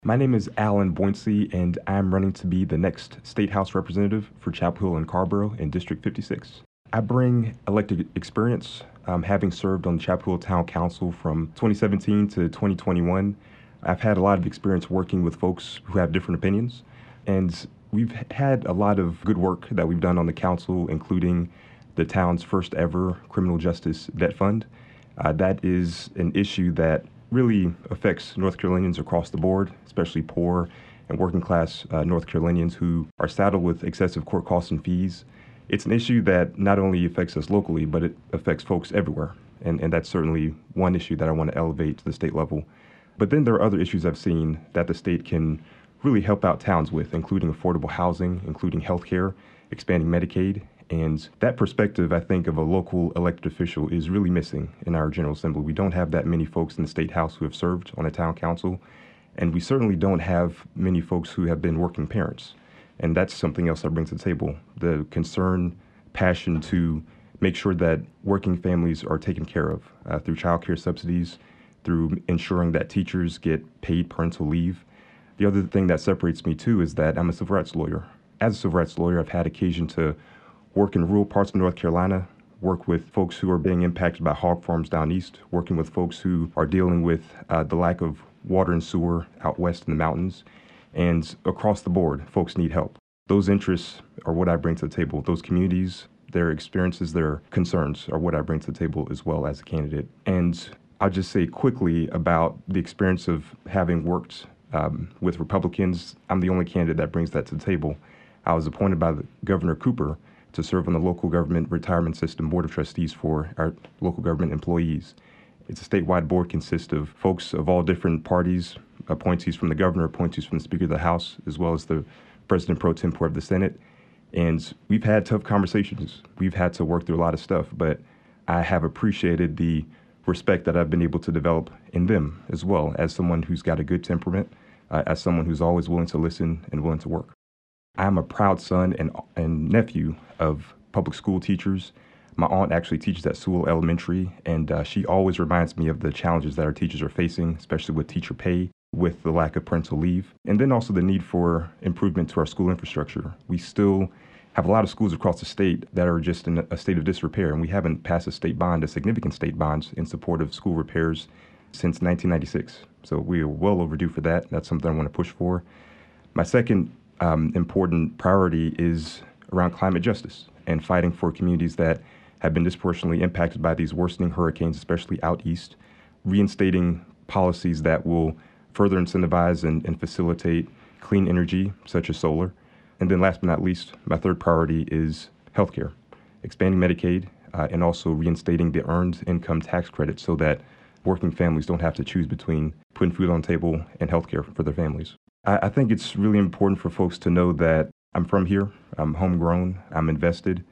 My name is Alan Boinsley, and I'm running to be the next State House representative for Chapel Hill and Carrboro in District 56. I bring elected experience, having served on the Chapel Hill Town Council from 2017 to 2021. I've had a lot of experience working with folks who have different opinions, and we've had a lot of good work that we've done on the council, including the town's first ever criminal justice debt fund. That is an issue that really affects North Carolinians across the board, especially poor and working class North Carolinians who are saddled with excessive court costs and fees. It's an issue that not only affects us locally, but it affects folks everywhere. And that's certainly one issue that I want to elevate to the state level. But then there are other issues I've seen that the state can really help out towns with, including affordable housing, including healthcare, expanding Medicaid. And that perspective, I think, of a local elected official is really missing in our General Assembly. We don't have that many folks in the State House who have served on a town council, and we certainly don't have many folks who have been working parents. And that's something else I bring to the table, the concern, passion to make sure that working families are taken care of through child care subsidies, through ensuring that teachers get paid parental leave. The other thing that separates me, too, is that I'm a civil rights lawyer. As a civil rights lawyer, I've had occasion to work in rural parts of North Carolina, work with folks who are being impacted by hog farms down east, working with folks who are dealing with the lack of water and sewer out west in the mountains. And across the board, folks need help. Those interests are what I bring to the table. Those communities, their experiences, their concerns are what I bring to the table as well as a candidate. And I'll just say quickly about the experience of having worked with Republicans. I'm the only candidate that brings that to the table. I was appointed by Governor Cooper to serve on the local government retirement system board of trustees for our local government employees. It's a statewide board, consists of folks of all different parties, appointees from the governor, appointees from the Speaker of the House, as well as the President pro tempore of the Senate. And we've had tough conversations. We've had to work through a lot of stuff, but I have appreciated the respect that I've been able to develop in them as well, as someone who's got a good temperament, as someone who's always willing to listen and willing to work. I'm a proud son and nephew of public school teachers. My aunt actually teaches at Sewell Elementary, and she always reminds me of the challenges that our teachers are facing, especially with teacher pay, with the lack of parental leave, and then also the need for improvement to our school infrastructure. We still have a lot of schools across the state that are just in a state of disrepair, and we haven't passed a state bond, a significant state bond, in support of school repairs since 1996. So we are well overdue for that. That's something I want to push for. My second important priority is around climate justice and fighting for communities that have been disproportionately impacted by these worsening hurricanes, especially out east, reinstating policies that will further incentivize and facilitate clean energy, such as solar. And then last but not least, my third priority is healthcare, expanding Medicaid, and also reinstating the earned income tax credit so that working families don't have to choose between putting food on the table and healthcare for their families. I think it's really important for folks to know that I'm from here, I'm homegrown, I'm invested,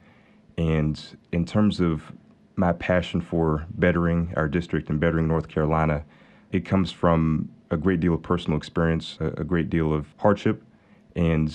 and in terms of my passion for bettering our district and bettering North Carolina, it comes from a great deal of personal experience, a great deal of hardship, and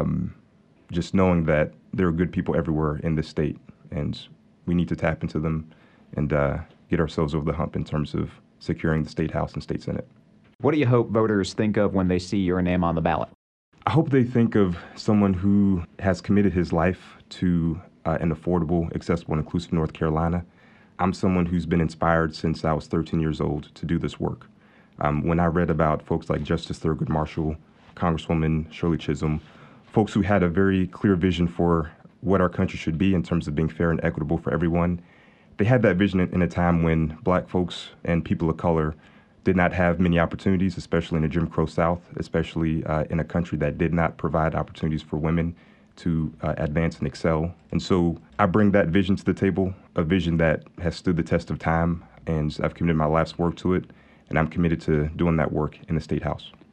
just knowing that there are good people everywhere in this state, and we need to tap into them and get ourselves over the hump in terms of securing the State House and State Senate. What do you hope voters think of when they see your name on the ballot? I hope they think of someone who has committed his life to an affordable, accessible, and inclusive North Carolina. I'm someone who's been inspired since I was 13 years old to do this work. When I read about folks like Justice Thurgood Marshall, Congresswoman Shirley Chisholm, folks who had a very clear vision for what our country should be in terms of being fair and equitable for everyone, they had that vision in a time when Black folks and people of color did not have many opportunities, especially in the Jim Crow South, especially in a country that did not provide opportunities for women to advance and excel. And so I bring that vision to the table, a vision that has stood the test of time, and I've committed my life's work to it, and I'm committed to doing that work in the State House.